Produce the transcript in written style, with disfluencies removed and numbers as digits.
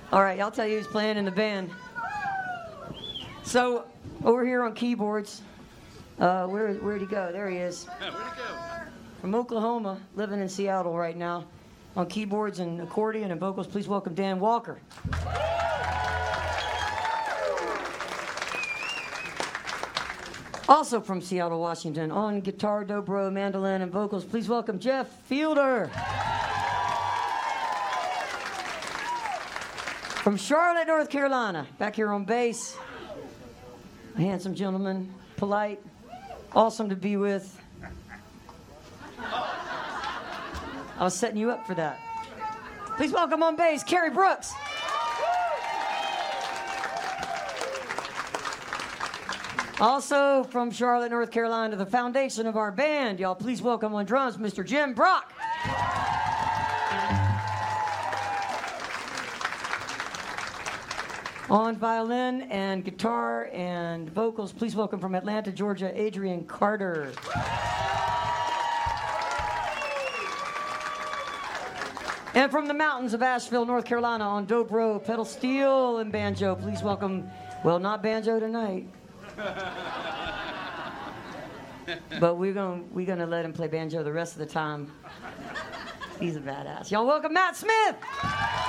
All right, I'll tell you who's playing in the band. So, over here on keyboards, where'd he go? There he is. Where'd he go? From Oklahoma, living in Seattle right now. On keyboards and accordion and vocals, please welcome Dan Walker. Also from Seattle, Washington, on guitar, dobro, mandolin, and vocals, please welcome Jeff Fielder. From Charlotte, North Carolina, back here on bass. A handsome gentleman, polite, awesome to be with. I was setting you up for that. Please welcome on bass, Kerry Brooks. Also from Charlotte, North Carolina, the foundation of our band. Y'all please welcome on drums, Mr. Jim Brock. On violin and guitar and vocals, please welcome from Atlanta, Georgia, Adrian Carter. And from the mountains of Asheville, North Carolina, on dobro, pedal steel, and banjo, please welcome, well, not banjo tonight, but we're gonna let him play banjo the rest of the time. He's a badass. Y'all welcome Matt Smith.